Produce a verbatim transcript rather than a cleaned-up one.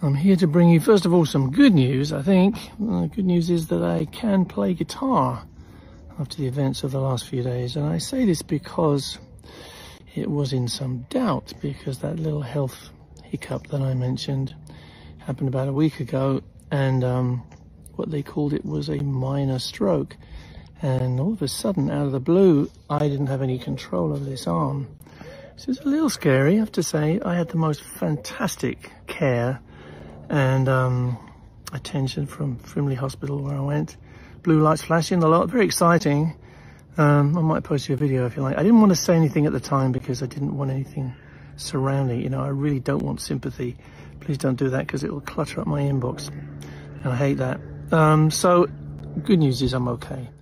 I'm here to bring you, first of all, some good news, I think. The good news is that I can play guitar after the events of the last few days. And I say this because it was in some doubt, because that little health hiccup that I mentioned happened about a week ago. And um, what they called it was a minor stroke. And all of a sudden, out of the blue, I didn't have any control of this arm. So it's a little scary, I have to say. I had the most fantastic care and um, attention from Frimley Hospital where I went. Blue lights flashing a lot, very exciting. Um, I might post you a video if you like. I didn't want to say anything at the time because I didn't want anything surrounding. You know, I really don't want sympathy. Please don't do that because it will clutter up my inbox. And I hate that. Um, so, good news is I'm okay.